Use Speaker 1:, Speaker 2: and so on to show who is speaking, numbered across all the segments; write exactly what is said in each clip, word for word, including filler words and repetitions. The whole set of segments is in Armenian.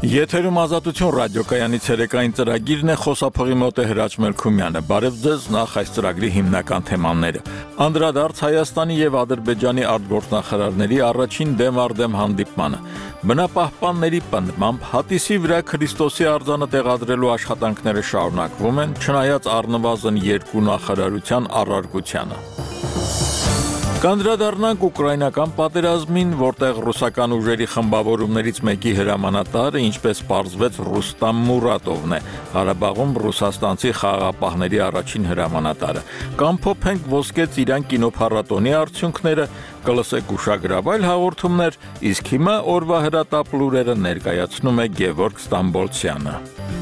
Speaker 1: Եթերում ազատություն ռադիոկայանից երեկային ծրագիրն է, խոսափողի մոտ է Հրաչ Մելքումյանը։ Բարև ձեզ, նախ այս ծրագրի հիմնական թեմաները։ Անդրադարձ Հայաստանի եւ Ադրբեջանի արտգործնախարարների առաջին դեմ առ դեմ հանդիպմանը։ Բնապահպանների պնդմամբ հատիսի վրա Քրիստոսի արձանը տեղադրելու աշխատանքները շարունակվում են, չնայած առնվազն երկու նախարարության առարկությանը։ Կանդրադառնանք ուկրաինական պատերազմին, որտեղ ռուսական ուժերի խմբավորումներից մեկի հրամանատարը, ինչպես պարզվեց, Ռուստամ Մուրադովն է, Ղարաբաղում ռուսաստանցի խաղաղապահների առաջին հրամանատարը։ Կամ փոփենք Ոսկե Ծիրան կինոփառատոնի արդյունքները, կլսեք ուշագրավայր հաղորդումներ, իսկ հիմա օրվա հրատապ լուրերը ներկայացնում է Գևորգ Ստամբոլցյանը։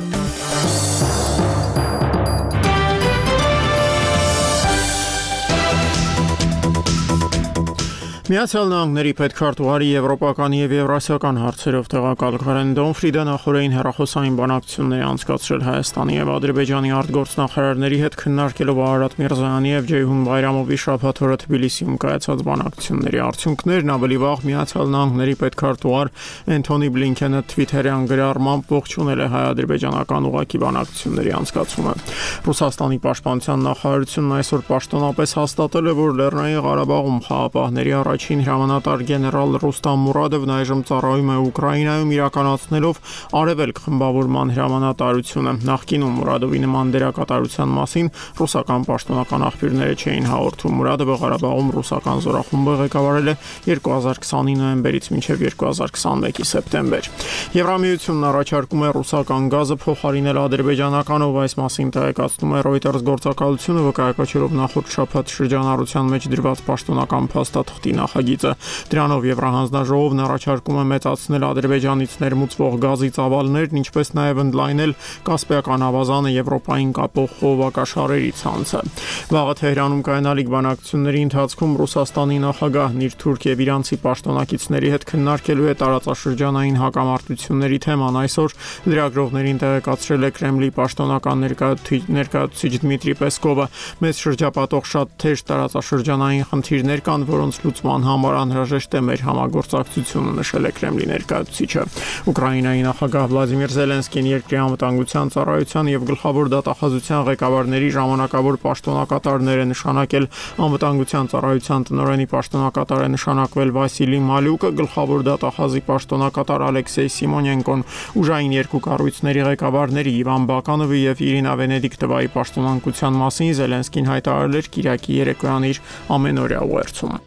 Speaker 2: Միացյալ Նահանգների պետքարտուղարի եվրոպական եւ եվրասիական հարցերով տեղակալ Կարեն Դոնֆրիդը նախորդին հեռախոսային բանակցություններ անցկացրել Հայաստանի եւ Ադրբեջանի արտգործնախարարների հետ, քննարկելով Արարատ Միրզոյանի եւ Ջեյհուն Բայրամովի շաբաթ օրը Թբիլիսիում կայացած բանակցությունների արդյունքներն ավելի վաղ Միացյալ Նահանգների պետքարտուղար Էնթոնի Բլինքենը Թվիթերյան գրառմամբ ողջունել է հայ-ադրբեջանական ուղղակի բանակցությունների անցկացումը։ Ռուսաստանի պաշտպանության նախարարությունն այսօր պաշտոնապես հաստատել է, որ Լեռնային Ղարաբաղում խաղաղապահների առաջին հրամանատար գեներալ Ռուստամ Մուրադովն այժմ ծառայում է Ուկրաինայում, իրականացնելով Արևելք խմբավորման հրամանատարությունը։ Նախկինում Մուրադովի նման դերակատարության մասին ռուսական պաշտոնական աղբյուրները չէին հաղորդում։ Մուրադովը Ղարաբաղում ռուսական զորախումբը ղեկավարել է երկու հազար քսանի նոյեմբերից մինչև երկու հազար քսանմեկի սեպտեմբեր։ Եվրամիությունն առաջարկում է ռուսական գազը փոխարինել ադրբեջանականով, այս մասին տեղեկացնում է Reuters գործակալությունը, վկայակոչելով նախորդ շաբաթ շրջանառության մեջ դրված պաշտոնական փաստաթղթի նախագիծը։ Դրանով Եվրահանձնաժողովն առաջարկում է մեծացնել Ադրբեջանից ներմուծվող գազի ծավալներն, ինչպես նաև ընդլայնել Կասպիական ավազանը Եվրոպային կապող խողովակաշարերի ցանցը։ Վաղը Թեհրանում կայանալիք բանակցությունների ընթացքում Ռուսաստանի նախագահն իր թուրք եւ իրանցի պաշտոնակիցների հետ քննարկելու է տարածաշրջանային հակամարտությունների թեման։ Այսօր լրագրողներին տեղեկացրել է Կրեմլի պաշտոնական ներկայացուցիչ Դմիտրի Պեսկովը։ Մեծ շրջապատող շատ թեժ տարածաշրջանային խնդիրներ կան, որոնց լուծման համար անհրաժեշտ է մեր համագործակցությունը, նշել է Կրեմլի ներկայացուցիչը։ Ուկրաինայի նախագահ Վլադիմիր Զելենսկին երկրի անվտանգության ծառայության եւ գլխավոր դատախազության ղեկավարների ժամանակավոր պաշտոնակատարներ է նշանակել։ Անվտանգության ծառայության տնօրենի պաշտոնակատար է նշանակվել Վասիլի Մալյուկը, գլխավոր դատախազի պաշտոնակատար Ալեքսեյ Սիմոնենկոն, ուժային երկու կառույցների ղեկավարների Իվան Բականովի եւ Իրինա Վենեդիկտովայի պաշտոնակության մասին Զելենսկին հայտարարել էր Կիրակի երեկոյան իր ամենօրյա ուղերձում։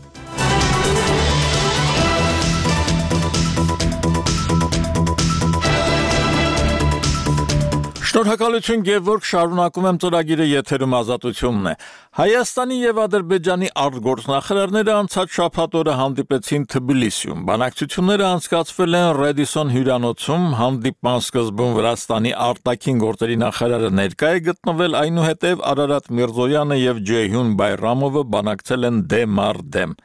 Speaker 1: Շնորհակալություն Գևորգ, շարունակում եմ ծրագիրը, եթերում ազատությունն է։ Հայաստանի եւ Ադրբեջանի արտգործնախարարները անցած շաբաթ օրը հանդիպեցին Թբիլիսիում։ Բանակցությունները անցկացվել են Ռեդիսոն հյուրանոցում, հանդիպման սկզբում Վրաստանի արտաքին գործերի նախարարը ներկա է գտնվել, այնուհետև Արարատ Միրզոյանը եւ Ջեյհուն Բայրամովը բանակցել են դեմ առ դեմ։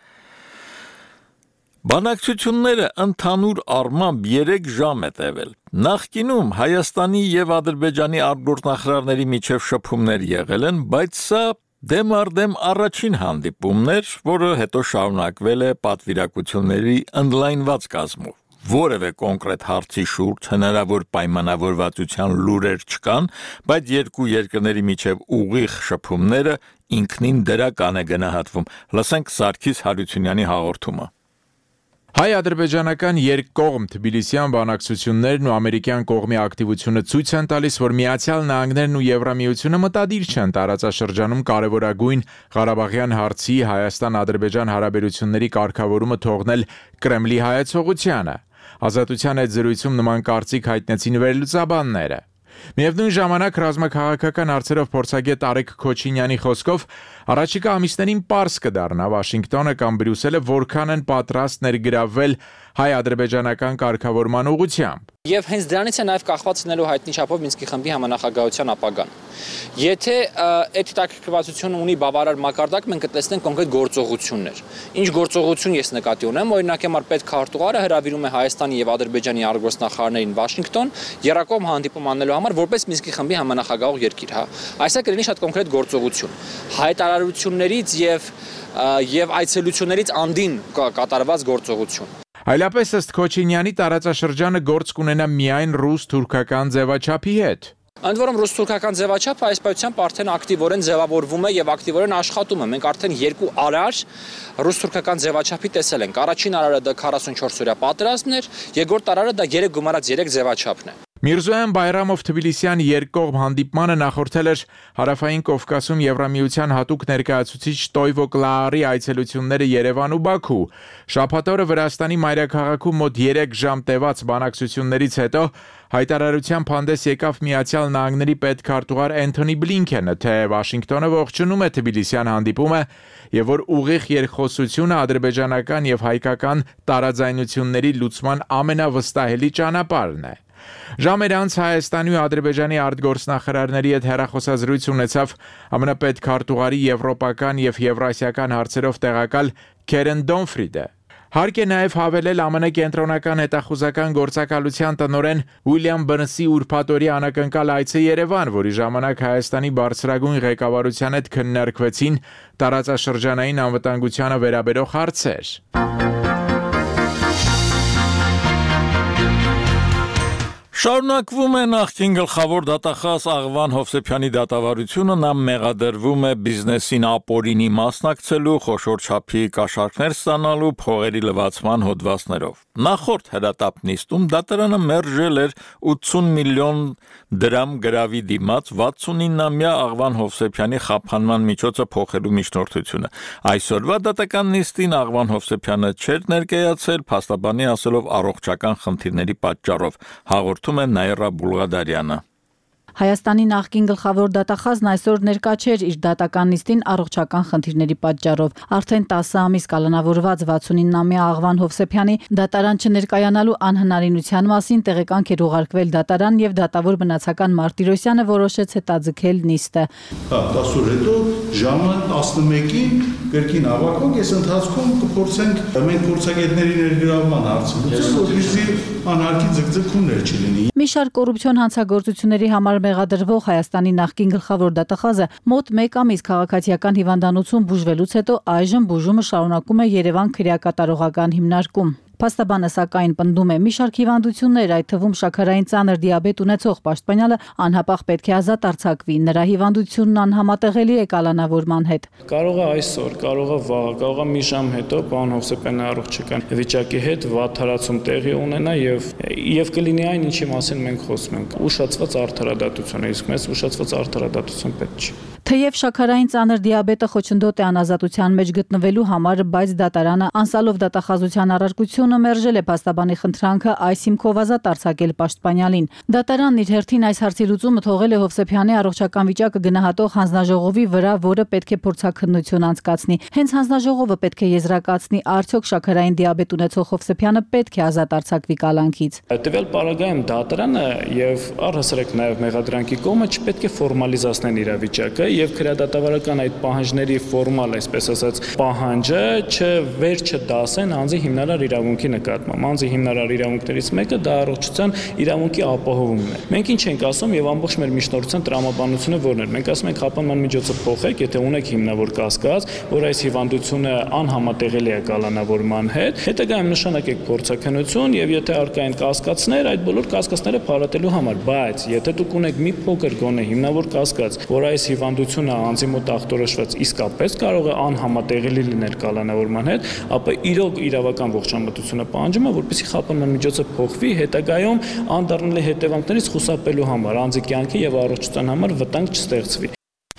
Speaker 1: Բանակցությունները ընդհանուր առմամբ երեք ժամ է տևել։ Նախկինում Հայաստանի եւ Ադրբեջանի արտգործնախարարների միջև շփումներ եղել են, բայց սա դեմ առ դեմ առաջին հանդիպումն էր, որը հետո շարունակվել է պատվիրակությունների ընդլայնված կազմով։ Որևէ կոնկրետ հարցի շուրջ հնարավոր պայմանավորվածության լուրեր չկան, բայց երկու երկրների միջև ուղիղ շփումները ինքնին դրական է գնահատվում։ Լսենք Սարգիս Հարությունյանի հաղորդումը։
Speaker 3: Հայ-ադրբեջանական երկկողմ Թբիլիսյան բանակցություններն ու ամերիկյան կողմի ակտիվությունը ցույց են տալիս, որ Միացյալ Նահանգներն ու Եվրամիությունը մտադիր չեն տարածաշրջանում կարևորագույն Ղարաբաղյան հարցի Հայաստան-Ադրբեջան հարաբերությունների կարգավորումը թողնել Կրեմլի հայեցողությանը։ Ազատության այդ զրույցում նման կարծիք հայտնեցին վերլուծաբանները։ Միևնույն ժամանակ ռազմաքաղաքական հարցերով փորձագետ Արեգ Քոչինյանի խոսքով առաջիկա ամիսներին պարզ կդառնա Վաշինգտոնը կամ Բրյուսելը որքան են պատրաստ ներգրավվել հայ-ադրբեջանական կարգավորման ուղղությամբ։
Speaker 4: Եվ հենց դրանից է նաև կախված լինելու հայտնի չափով Մինսկի խմբի համանախագահության ապագան։ Եթե այդ հետաքրքրվածությունը ունի բավարար մակարդակ, մենք կտեսնենք կոնկրետ գործողություններ։ Ինչ գործողություն ես նկատի ունեմ, օրինակ համար պետքարտուղարը հրավիրում է Հայաստանի եւ Ադրբեջանի արտգործնախարարներին Վաշինգտոն երակողմ հանդիպում անելու համար որպես Մինսկի խմբի համանախագահող երկիր, հա։ Այսա կլինի շատ կոնկրետ գործողություն։ Հայտարարություններից եւ եւ այցելություններից անդին կատարված գործողություն։
Speaker 3: Այլապես ըստ Քոչինյանի տարածաշրջանը գործ կունենա միայն ռուս-թուրքական ձևաչափի հետ։
Speaker 4: Ընդ որում ռուս-թուրքական ձևաչափը այս պայությամբ արդեն ակտիվորեն ձևավորվում է եւ ակտիվորեն աշխատում է։ Մենք արդեն երկու արար ռուս-թուրքական ձևաչափի տեսել ենք։ Առաջին արարը դա քառասունչորս օրյա պատերազմն էր, երկրորդ արարը դա երեք գումարած երեք ձևաչափն է։
Speaker 3: Միրզոյան Բայրամով Թբիլիսյան երկկողմ հանդիպմանը նախորդել էր Հարավային Կովկասում Եվրամիության հատուկ ներկայացուցիչ Տոյվո Կլաարի այցելությունները Երևան ու Բաքու։ Շաբաթ օրը Վրաստանի մայրաքաղաքում մոտ երեք ժամ տևած բանակցություններից հետո հայտարարությամբ հանդես եկավ Միացյալ Նահանգների պետքարտուղար Էնթոնի Բլինքենը, թե Վաշինգտոնը ողջունում է Թբիլիսյան հանդիպումը եւ որ ուղիղ երկխոսությունը ադրբեջանական եւ հայկական տարաձայնությունների լուծման ամենավստահելի ճանապարհն է։ Ժամեր անց Հայաստանի ու Ադրբեջանի արտգործնախարարների հետ հեռախոսազրույց ունեցավ ԱՄՆ պետքարտուղարի եվրոպական եւ եվրասիական հարցերով տեղակալ Քերեն Դոնֆրիդը։ Հարկ է նաև հավելել ԱՄՆ կենտրոնական հետախուզական գործակալության տնօրեն Ուիլյամ Բըրնսի ուրբաթօրյա անակնկալ այցը Երևան, որի ժամանակ Հայաստանի բարձրագույն ղեկավարության հետ քննարկվեցին տարածաշրջանային անվտանգությանը վերաբերող հարցեր։
Speaker 1: Շարունակվում է նախկին գլխավոր դատախազ Աղվան Հովսեփյանի դատավարությունը, նա մեղադրվում է բիզնեսին ապօրինի մասնակցելու, խոշոր չափի կաշառքներ ստանալու, փողերի լվացման հոդվածներով։ Նախորդ հրատապ նիստում դատարանը մերժել էր ութսուն միլիոն դրամ գրավի դիմաց վաթսունինամյա Աղվան Հովսեփյանի խափանման միջոցը փոխելու միջնորդությունը։ Այսօրվա դատական նիստին Աղվան Հովսեփյանը չէր ներկայացել, փաստաբանի ասելով առողջական խնդիրների պատճառով։ Հաղորդում է Նաիրա Բուլղադարյանը։
Speaker 5: Հայաստանի նախկին գլխավոր դատախազն այսօր ներկա չէր իր դատական նիստին առողջական խնդիրների պատճառով։ Արդեն տասը ամիս կալանավորված վաթսունինամյա Աղվան Հովսեփյանի դատարան չներկայանալու անհնարինության մասին տեղեկանք էր ուղարկվել դատարան եւ դատավոր բնացական Մարտիրոսյանը որոշեց հետաձգել նիստը։
Speaker 6: Հա, տասը օր հետո ժամը տասնմեկին կրկին ավակվանք, այս ընթացքում կփորձենք մենք փորձագետների ներգրավման հարցը լուծել, որպեսզի անհարկի ձգձգումներ չլինի։
Speaker 5: Մի շարք կոռուպցիոն հանցագործությունների համար մեղադրվող Հայաստանի նախկին գլխավոր դատախազը մոտ մեկ ամիս քաղաքացիական հիվանդանոցում բուժվելուց հետո այժմ բուժումը շարունակում է Երևան քրեակատարողական հիմնարկում։ Փաստաբանը սակայն պնդում է մի շարք հիվանդություններ, այդ թվում շաքարային ծանր դիաբետ ունեցող պաշտպանյալը անհապաղ պետք է ազատ արձակվի, նրա հիվանդությունն անհամատեղելի է կալանավորման հետ։
Speaker 7: Կարող է այսօր, կարող է վաղը, կարող է մի ժամ հետո պարոն Հովսեփյանի առողջական վիճակի հետ վատթարացում տեղի ունենա եւ եւ կլինի այն, ինչի մասին մենք խոսում ենք։ Ուշացված արդարադատություն է, իսկ մեզ ուշացված արդարադատություն պետք չի։
Speaker 5: Թեև շաքարային ծանր դիաբետը խոչընդոտ է անազատության մեջ գտնվելու համար, բայց դատարանը անցալով դատախազության առարկությունը մերժել է փաստաբանի խնդրանքը այս հիմքով ազատ արձակել պաշտպանյալին։ Դատարանն իր հերթին այս հարցի լուծումը թողել է Հովսեփյանի առողջական վիճակը գնահատող հանձնաժողովի վրա, որը պետք է փորձաքննություն անցկացնի։ Հենց հանձնաժողովը պետք է եզրակացնի, արդյոք շաքարային դիաբետ ունեցող Հովսեփյանը պետք է ազատ արձակվի կալանքից։
Speaker 7: Տվյալ պարագայում դատարանը եւ առհասարակ նաեւ մեղադրանքի կողմը չպետք է ֆորմալիզացնեն իրավիճակը եւ քրեադատավարական այդ պահանջների ֆորմալ, այսպես ասած, պահանջը չվեր չդասեն անձի հիմնարար իրավունքի նկատմամբ։ Անձի հիմնարար իրավունքներից մեկը դա առողջության իրավունքի ապահովումն է։ Մենք ինչ ենք ասում եւ ամբողջ մեր միջնորդության տրամաբանությունը որն է։ Մենք ասում ենք խափանման միջոցը փոխեք, եթե ունեք հիմնավոր կասկած, որ այս հիվանդությունը անհամատեղելի է կալանավորման հետ, հետագայում նշանակեք փորձաքննություն եւ եթե արկա են կասկածներ, այդ բոլոր կասկածները փարատելու համար, բայց եթե դուք ունեք մի փոքր գոնե հիմնավոր կասկած, որ այս հիվանդությունը անձի մոտ ախտորոշված իսկապես կարող է անհամատեղելի լինել կալանավորման հետ, ապա իրոք իրավական ողջամտությունը պահանջում է, որպեսզի խափանման միջոցը փոխվի, հետագայում անդառնալի հետևանքներից խուսափելու համար, անձի կյանքի եւ առողջության համար վտանգ չստեղծվի։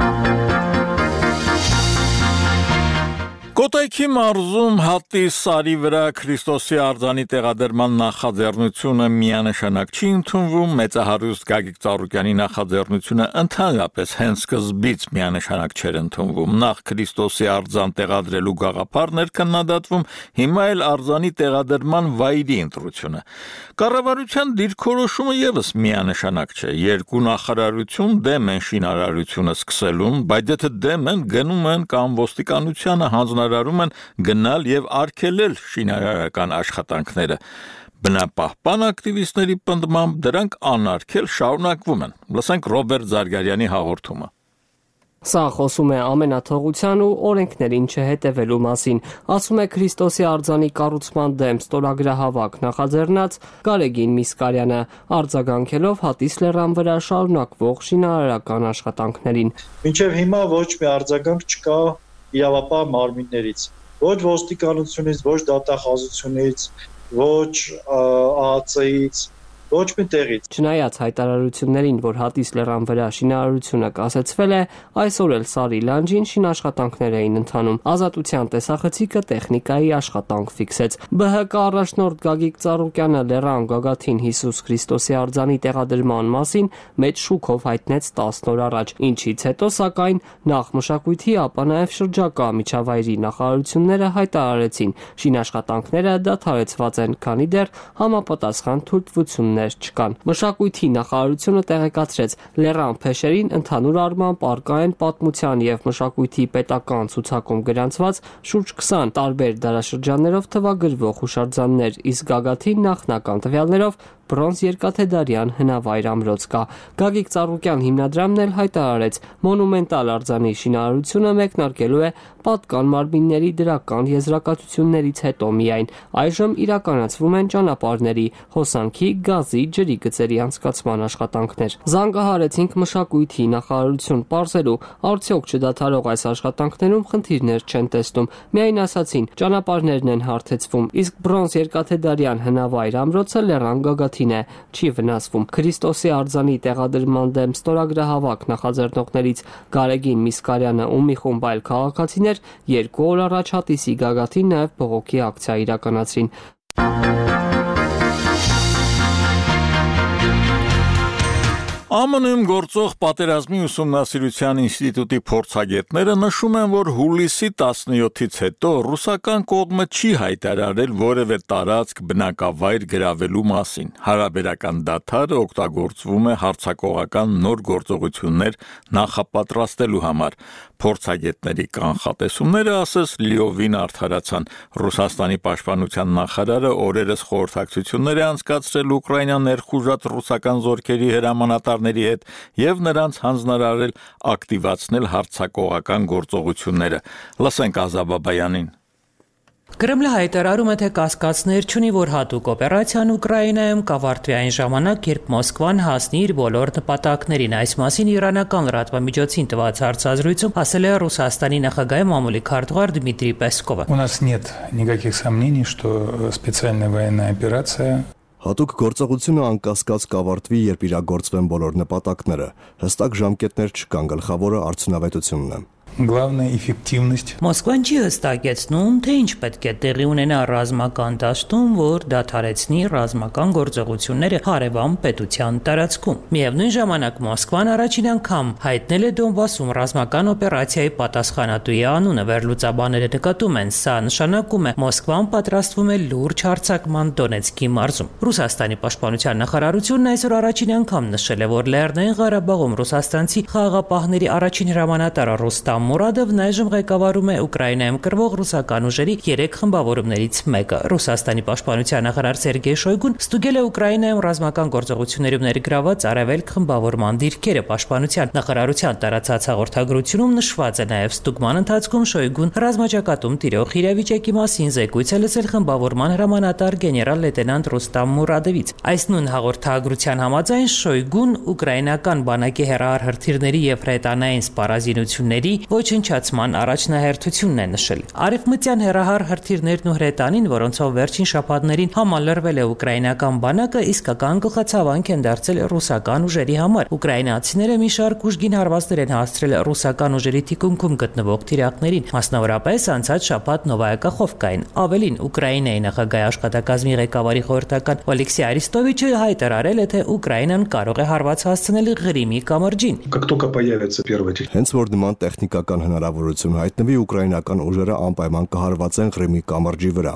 Speaker 1: Կոտայքի մարզում հատի սարի վրա Քրիստոսի արձանի տեղադրման նախաձեռնությունը միանշանակ չի ընդունվում, մեծահարուստ Գագիկ Ծառուկյանի նախաձեռնությունը ընդհանրապես հենց սկզբից միանշանակ չէր ընդունվում։ Նախ Քրիստոսի արձան տեղադրելու գաղափարն էր քննադատվում, հիմա էլ արձանի տեղադրման վայրի ընտրությունը։ Կառավարության դիրքորոշումը եւս միանշանակ չէ։ Երկու նախարարություն դեմ են շինարարությունը սկսելուն, բայց եթե դեմ են, գնում են կամ ոստիկանությանը հանձնարարում են գնալ եւ արգելել շինարարական աշխատանքները։ Բնապահպան ակտիվիստների պնդմամբ դրանք անարգել շարունակվում են։ Լսենք Ռոբերտ Զարգարյանի հաղորդումը։
Speaker 8: Սա խոսում է ամենաթողության ու օրենքներին չհետևելու մասին, ասում է Քրիստոսի արձանի կառուցման դեմ ստորագրահավաք նախաձեռնած Գարեգին Միսկարյանը, արձագանքելով Հատիս լեռան վրա շարունակվող շինարարական աշխատանքներին։
Speaker 9: Մինչև հիմա ոչ մի արձագանք չկա իրավապահ մարմիններից, ոչ ոստիկանությունից, ոչ դատախազությունից, ոչ ԱԱՑ-ից, ոչ մի տեղից։
Speaker 8: Չնայած հայտարարություններին, որ Հատիս լեռան վրա շինարարությունը կասեցվել է, այսօր էլ Սարի լանջին շինաշխատանքներ էին ընթանում։ Ազատության տեսախցիկը տեխնիկայի աշխատանք ֆիքսեց։ ԲՀԿ առաջնորդ Գագիկ Ծառուկյանը լեռան գագաթին Հիսուս Քրիստոսի արձանի տեղադրման մասին մեծ շուկով հայտնեց տասն օր առաջ, ինչից հետո սակայն նախ մշակույթի, ապա նաև շրջակա միջավայրի նախարարությունները հայտարարեցին, շինաշխատանքները դադարեցված են, քանի դեռ համապատասխան թույլտվություններ չկան։ Մշակույթի նախարարությունը տեղեկացրեց, լեռան փեշերին ընդհանուր առմամբ առկա են պատմության եւ մշակույթի պետական ցուցակում գրանցված շուրջ քսան տարբեր դարաշրջաններով թվագրվող հուշարձաններ, իսկ գագաթին նախնական տվյալներով բրոնզ երկաթեդարյան հնավայր ամրոց կա։ Գագիկ Ծառուկյան հիմնադրամն էլ հայտարարեց, մոնումենտալ արձանի շինարարությունը մեկնարկելու է պատկան մարմինների դրական եզրակացություններից հետո միայն։ Այժմ իրականացվում են ճանապարհների, հոսանքի, գազի, ջրի գծերի անցկացման աշխատանքներ։ Զանգահարեցինք մշակույթի նախարարություն պարզելու, արդյոք չդադարող այս աշխատանքներում խնդիրներ չեն տեսնում։ Միայն ասացին, ճանապարհներն են հարթեցվում, իսկ բրոնզ երկաթեդարյան հնավայր ամրոցը լեռան գագաթին է, չի վնասվում։ Քրիստոսի արձանի տեղադրման դեմ ստորագրահավաք նախաձեռնողներից Գարեգին Միսկարյանը ու մի խումբ այլ քաղաքացիներ երկու օր առաջ Հատիսի գագաթին նաև բողոքի ակցիա իրականացրին։
Speaker 1: ԱՄՆ-ում գործող պատերազմի ուսումնասիրության ինստիտուտի փորձագետները նշում են, որ հուլիսի տասնյոթից հետո ռուսական կողմը չի հայտարարել որևէ տարածք բնակավայր գրավելու մասին։ Հարաբերական դադարը օգտագործվում է հարձակողական նոր գործողություններ նախապատրաստելու համար։ Փորձագետների կանխատեսումները ասես լիովին արդարացան։ Ռուսաստանի պաշտպանության նախարարը օրերս խորհրդակցություններ է անցկացրել Ուկրաինան ներխուժած ռուսական զորքերի հրամանատարների հետ եւ նրանց հանձնարարել ակտիվացնել հարձակողական գործողությունները։ Լսենք Ազաբաբայանին։
Speaker 10: Կրեմլը հայտարարում է, թե կասկածներ չունի, որ հատուկ օպերացիան Ուկրաինայում կավարտվի այն ժամանակ, երբ Մոսկվան հասնի իր բոլոր նպատակներին։ Այս մասին իրանական լրատվամիջոցին տված հարցազրույցում ասել է Ռուսաստանի նախագահի մամուլի քարտուղար Դմիտրի Պեսկովը։
Speaker 11: У нас нет никаких сомнений, что специальная военная операция
Speaker 12: Հատուկ գործողությունը անկասկած կավարտվի, երբ իրագործվեն բոլոր նպատակները։ Հստակ ժամկետներ չկան, գլխավորը արդյունավետությունն է։
Speaker 11: Главная эффективность.
Speaker 10: Մոսկվան չի հստակեցնում, թե ինչ պետք է տեղի ունենա ռազմական դաշտում, որ դադարեցնի ռազմական գործողությունները հարևան պետության տարածքում։ Միևնույն ժամանակ Մոսկվան առաջին անգամ հայտնել է Դոնբասում ռազմական օպերացիայի պատասխանատուի անունը։ Վերլուծաբանները նկատում են, սա նշանակում է Մոսկվան պատրաստվում է լուրջ հարձակման Դոնեցկի մարզում։ Ռուսաստանի պաշտպանության նախարարությունն այսօր առաջին անգամ նշել է, որ Լեռնային Ղարաբաղում ռուսաստանցի խաղաղապահների առաջին հրամանատար Ռուստամ Մուրադովն այժմ ղեկավարում է Ուկրաինայում կրվող ռուսական ուժերի երեք խմբավորումներից մեկը։ Ռուսաստանի պաշտպանության նախարար Սերգեյ Շոյգուն ստուգել է Ուկրաինայում ռազմական գործողություններում ներգրաված արևելք խմբավորման դիրքերը։ Պաշտպանության նախարարության տարածած հաղորդագրությունում նշված է նաև ստուգման ընթացքում Շոյգուն ռազմաճակատում տիրող իրավիճակի մասին զեկույց է լսել խմբավորման հրամանատար գեներալ լեյտենանտ Ռուստամ Մուրադովից։ Այս նույն հաղորդագրության համաձայն Շոյգուն ուկրաինական բանակի հեռահար հրթիռների եւ հրետանային սպառազինությունների ոչնչացման առաջնահերթությունն է նշել։ Արևմտյան հեռահար հրթիռներն ու հրետանին, որոնցով վերջին շաբաթներին համալրվել է ուկրաինական բանակը, իսկական գլխացավանք են դարձել ռուսական ուժերի համար։ Ուկրաինացիները մի շարք ուժգին հարվածներ են հասցրել ռուսական ուժերի թիկունքում գտնվող թիրախներին, մասնավորապես անցած շաբաթ Նովայա-Կախովկային։ Ավելին, Ուկրաինայի նախագահի աշխատակազմի ղեկավարի խորհրդական Օլեքսի Արիստովիչը հայտարարել է, թե Ուկրաինան կարող է հարված հասցնել Ղրիմի կամրջին։
Speaker 12: Հենց որ նման տեխնիկական հնարավորություն հայտնվի, ուկրաինական ուժերը անպայման կհարվածեն Ղրիմի կամրջի վրա։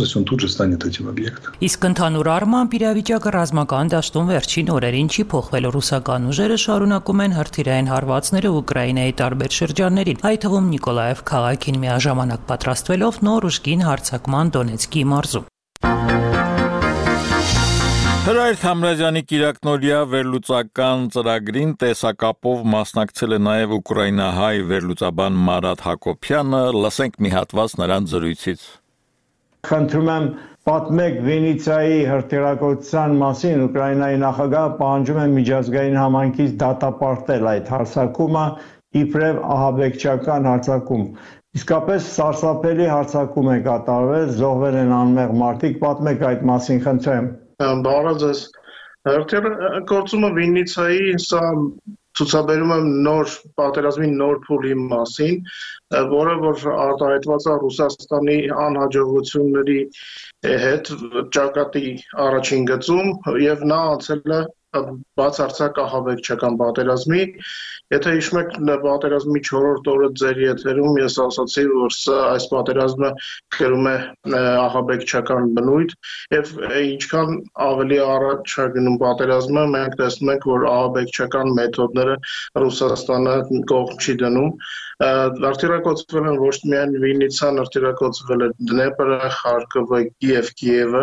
Speaker 10: Իսկ ընդհանուր առմամբ իրավիճակը ռազմական դաշտում վերջին օրերին չի փոխվել։ Ռուսական ուժերը շարունակում են հրթիռային հարվածները Ուկրաինայի տարբեր շրջաններին, այդ թվում Նիկոլաև քաղաքին միաժամանակ պատրաստվելով նոր ուժգին հարձակման Դոնեցկի մարզում։
Speaker 1: Հրայր Թամրազյանի կիրակնօրյա վերլուծական ծրագրին տեսակապով մասնակցել է նաև ուկրաինահայ վերլուծաբան Մարատ Հակոբյանը, լսենք մի հատված նրան զրույցից։
Speaker 13: Խնդրում եմ պատմեք Վենիցիայի հրթիռակոծության մասին, Ուկրաինայի նախագահը պահանջում է միջազգային համայնքից դատապարտել այդ հարձակումը, իբրև ահաբեկչական հարձակում։ Իսկապես սարսափելի հարձակում է կատարվել, զոհվել են անմեղ մարդիկ, պատմեք այդ մասին, խնդրեմ։
Speaker 14: Բարև ձեզ, հրթիռակոծումը Վիննիցիայի սա ցուցաբերում է նոր պատերազմի նոր փուլի մասին, որը որ արտահայտված է Ռուսաստանի անհաջողությունների հետ ճակատի առաջին գծում եւ նա անցել է բացարձակ ահաբեկչական պատերազմի, եթե հիշում եք պատերազմի չորրորդ օրը ձեր եթերում ես ասացի, որ այս պատերազմը կրում է ահաբեկչական բնույթ եւ ինչքան ավելի առաջ է գնում պատերազմը, մենք տեսնում ենք, որ ահաբեկչական մեթոդները Ռուսաստանը կողմ չի դնում։ Հրթիռակոծվել են ոչ միայն Վիննիցիան, հրթիռակոծվել է Դնեպրը, Խարկովը եւ Կիևը։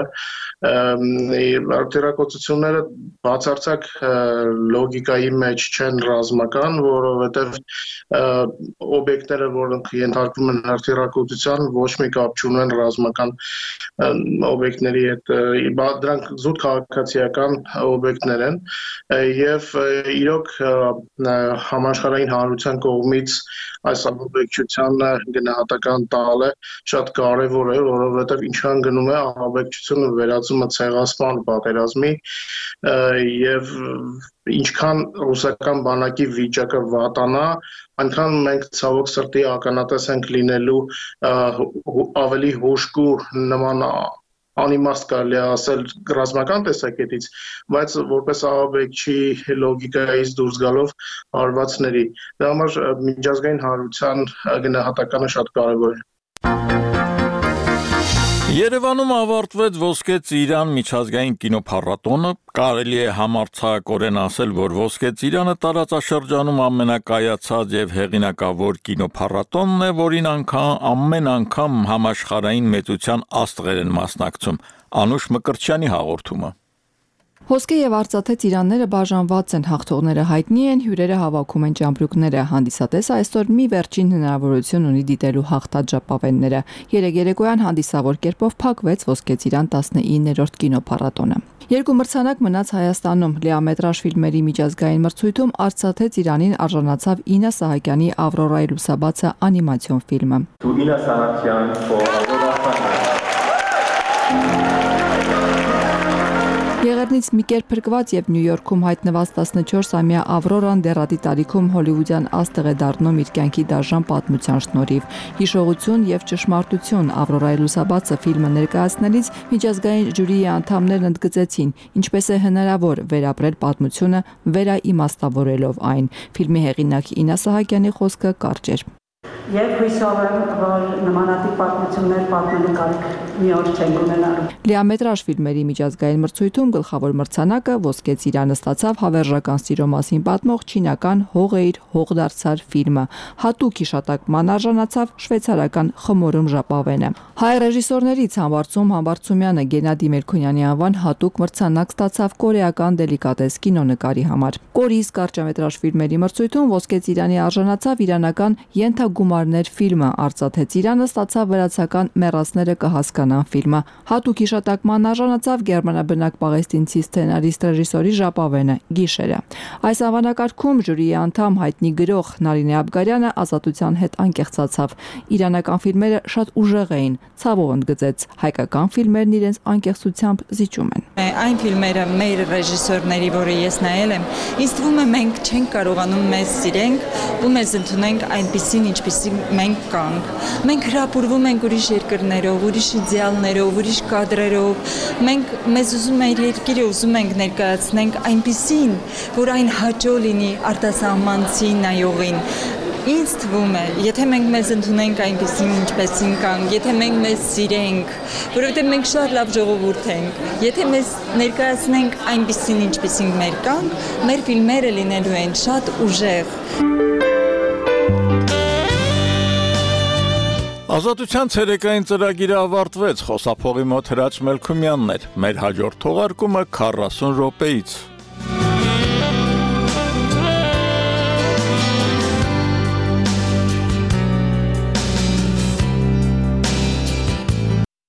Speaker 14: Հրթիռակոծությունները բացարձակ լոգիկայի մեջ չեն ռազմական, որովհետեւ օբյեկտները, որոնք ենթարկվում են հրթիռակոծության, ոչ մի կապ չունեն ռազմական օբյեկտների հետ, դրանք զուտ քաղաքացիական օբյեկտներ են եւ իրոք համաշխարհային հանրության կողմից այս ահաբեկչությանը գնահատական տալը շատ կարևոր է, որովհետև ինչքան գնում է ահաբեկչությունը վերածումը ցեղասպան պատերազմի եւ ինչքան ռուսական բանակի վիճակը վատանա, այնքան մենք ցավոք սրտի ականատես ենք լինելու ավելի հուժկու նման անիմաստ կարելի է ասել ռազմական տեսակետից, բայց որպես ահաբեկչի լոգիկայից դուրս գալով հարվածների։ Դա համար միջազգային հանրության գնահատականը շատ կարևոր է։
Speaker 1: Երևանում ավարտվեց Ոսկե Ծիրան միջազգային կինոփառատոնը, կարելի է համարձակորեն ասել, որ Ոսկե Ծիրանը տարածաշրջանում ամենակայացած եւ հեղինակավոր կինոփառատոնն է, որին անգամ ամեն անգամ համաշխարհային մեծության աստղեր են մասնակցում։ Անուշ Մկրտչյանի հաղորդումը։
Speaker 15: Ոսկե եւ արծաթե ծիրանները բաժանված են, հաղթողները հայտնի են, հյուրերը հավաքում են ճամպրուկները, հանդիսատեսը այսօր մի վերջին հնարավորություն ունի դիտելու հաղթած ժապավենները։ Երեկ երեկոյան հանդիսավոր կերպով փակվեց Ոսկե Ծիրան տասնիններորդ կինոփառատոնը։ Երկու մրցանակ մնաց Հայաստանում։ Լիամետրաժ ֆիլմերի միջազգային մրցույթում արծաթե ծիրանին արժանացավ Ինա Սահակյանի Ավրորայի լուսաբացը անիմացիոն ֆիլմը։
Speaker 16: Ինա Սահակյան
Speaker 15: Եղեռնից մի կերպ փրկված եւ Նյու Յորքում հայտնված տասնչորսամյա Ավրորան դեռատի տարիքում հոլիվուդյան աստղ է դառնում իր կյանքի դաժան պատմության շնորհիվ։ Հիշողություն եւ ճշմարտություն Ավրորայի լուսաբացը ֆիլմը ներկայացնելիս միջազգային ժյուրիի անդամներն ընդգծեցին, ինչպես է հնարավոր վերապրել պատմությունը վերաիմաստավորելով այն։ Ֆիլմի հեղինակ Ինա Սահակյանի խոսքը կարճ էր։
Speaker 17: Եվ հույսով եմ, որ նմանատիպ պատմություններ պատմելու կարիք մի օր չենք ունենալու։
Speaker 15: Լիամետրաժ ֆիլմերի միջազգային մրցույթում գլխավոր մրցանակը Ոսկե Ծիրանը ստացավ հավերժական սիրո մասին պատմող չինական Հողեիր հողդարձար ֆիլմը։ Հատուկ հիշատակման արժանացավ շվեյցարական Խմորում ժապավենը։ Հայ ռեժիսորներից Համբարձում Համբարձումյանը Գենադի Մերքոնյանի անվան հատուկ մրցանակ ստացավ կորեական դելիկատես կինոնկարի համար։ Կորիս կարճամետրաժ ֆիլմերի մրցույթում Ոսկե Ծիրանի արժանացավ իրանական Ենթագումարներ ֆիլմը, արծաթե ծիրանը ստացավ վրացական Մեռածները կհասկանան ֆիլմը։ Հատուկ հիշատակման արժանացավ գերմանաբնակ պաղեստինցի սցենարիստ ռեժիսորի ժապավենը Գիշերը։ Այս անվանակարգում ժյուրիի անդամ հայտնի գրող Նարինե Աբգարյանը ազատության հետ անկեղծացավ։ Իրանական ֆիլմերը շատ ուժեղ էին, ցավով ընդգծեց, հայկական ֆիլմերն իրենց անկեղծությամբ զիջում են։
Speaker 18: Այն ֆիլմերը մեր ռեժիսորների, որը ես նայել եմ, ինձ թվում է մենք չենք կարողանում մեզ սիրենք ու մեզ ընդունենք այնպիսին, ինչպիսին մենք կանք։ Մենք հրապուրվում ենք ուրիշ երկրներով, ուրիշ իդեալներով, ուրիշ կադրերով։ Մենք մեզ ուզում մեր երկիրը ուզում ենք ներկայացնենք այնպիսին, որ այն հաճո լինի արտասահմանցի նայողին։ Ինձ թվում է, եթե մենք մեզ ընդունենք այնպիսին, ինչպեսին կանք, եթե մենք մեզ սիրենք, որովհետև մենք շատ լավ ժողովուրդ ենք, եթե մեզ ներկայացնենք այնպիսին, ինչպեսին մեր կանք, մեր ֆիլմերը լինելու են շատ ուժեղ։
Speaker 1: Ազատության ցերեկային ծրագիրը ավարտվեց, խոսափողի մոտ Հրաչ Մելքումյանն էր։ Մեր հաջորդ թողարկումը քառասուն րոպեից։